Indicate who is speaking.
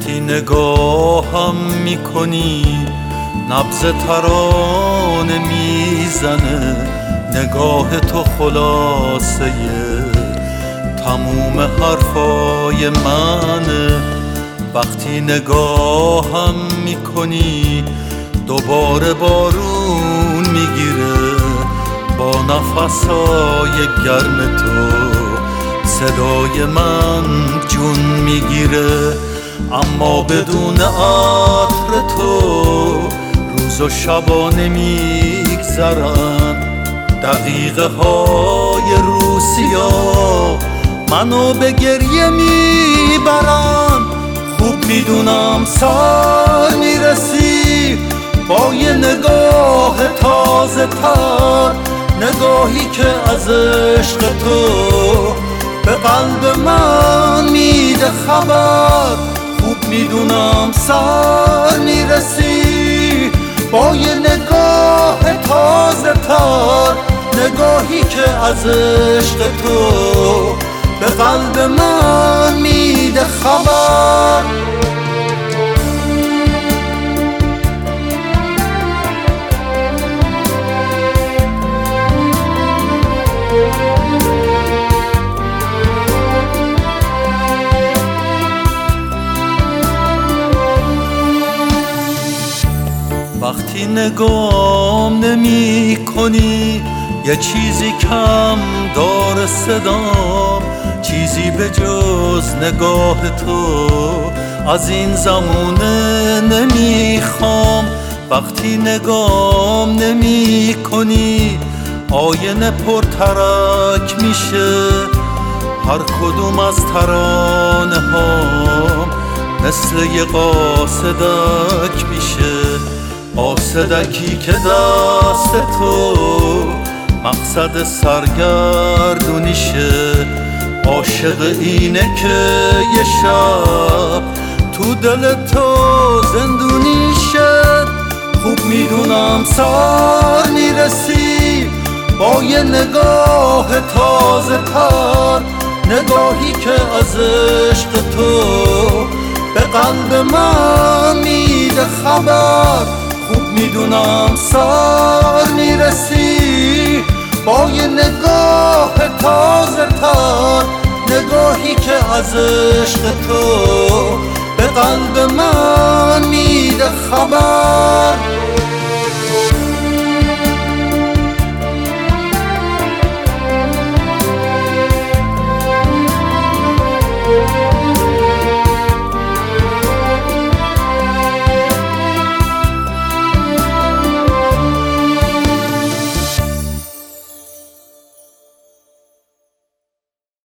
Speaker 1: وقتی نگاهم میکنی نبض ترانه میزنه، نگاه تو خلاصه تموم حرفای منه. وقتی نگاهم میکنی دوباره بارون میگیره، با نفسای گرم تو صدای من جون میگیره. اما بدون عطر تو روز و شبا نمیگذرن، دقیقه های روسیا منو به گریه میبرن. خوب میدونم سر میرسی با یه نگاه تازه تر، نگاهی که از عشق تو به قلب من میده خبر. خوب میدونم سر میرسی با یه نگاه تازه تر، نگاهی که از عشق تو به قلب من میده خبر. وقتی نگام نمی کنی یه چیزی کم داره صدام، چیزی به جز نگاه تو از این زمونه نمیخوام. وقتی نگام نمی کنی آینه پرترک میشه، هر کدوم از ترانه هام مثل یه قاصدک میشه. قاصدکی که دست تو مقصد سرگردونیشه، عاشق اینه که یه شب تو دل تو زندونیشه. خوب میدونم سر میرسی با یه نگاه تازه تر، نگاهی که از عشق تو به قلب من میده خبر. خوب میدونم سر میرسی با یه نگاه تازه تر، نگاهی که از عشق تو به قلب من میده خبر.